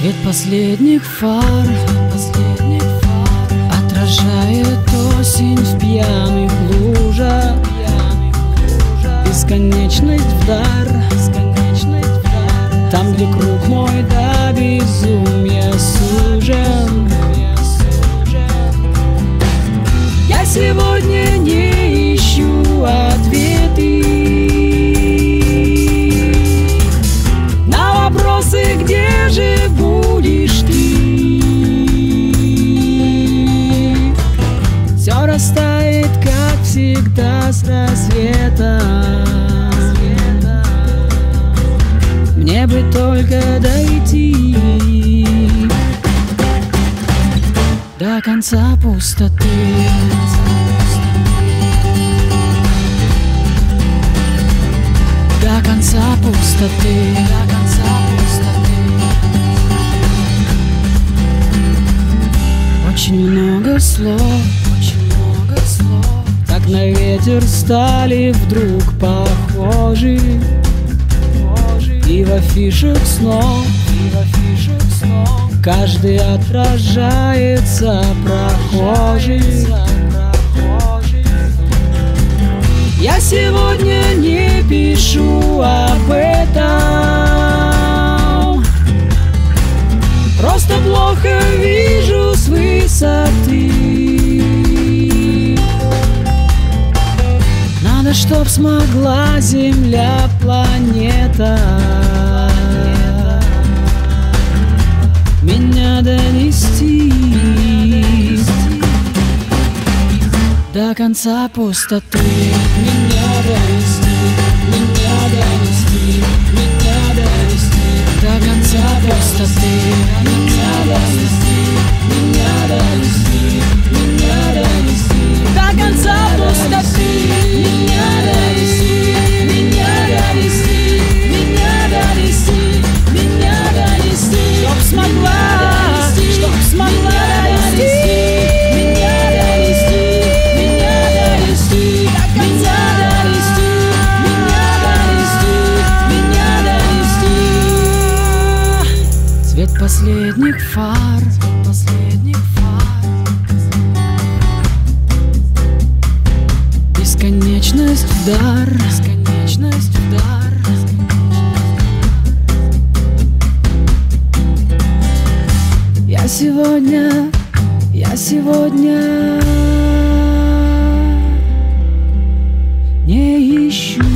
Свет последних фар отражает осень в пьяных лужах, бесконечность вдар, там, где круг мой до безумия сужен. Я сегодня не ищу ответы на вопросы, где же будешь ты. Все растает, как всегда, с рассвета. Мне бы только дойти до конца пустоты. До конца пустоты. До конца пустоты. Очень много слов, как на ветер стали вдруг похожи. И в афишах снов каждый отражается прохожий. Я сегодня не пишу об этом, просто плохо вижу с высоты. Надо, чтоб смогла Земля, планета, меня донести до конца пустоты. Меня донести, меня донести, меня донести до конца пустоты. Меня донести, меня донести, меня донести до конца пустоты. Меня донести, меня донести, меня донести, меня донести, чтоб смогла, чтоб смогла донести. Меня донести, меня донести до конца донести. Меня донести, меня донести. Свет последних фар, бесконечность вдар, бесконечность вдар. Я сегодня не ищу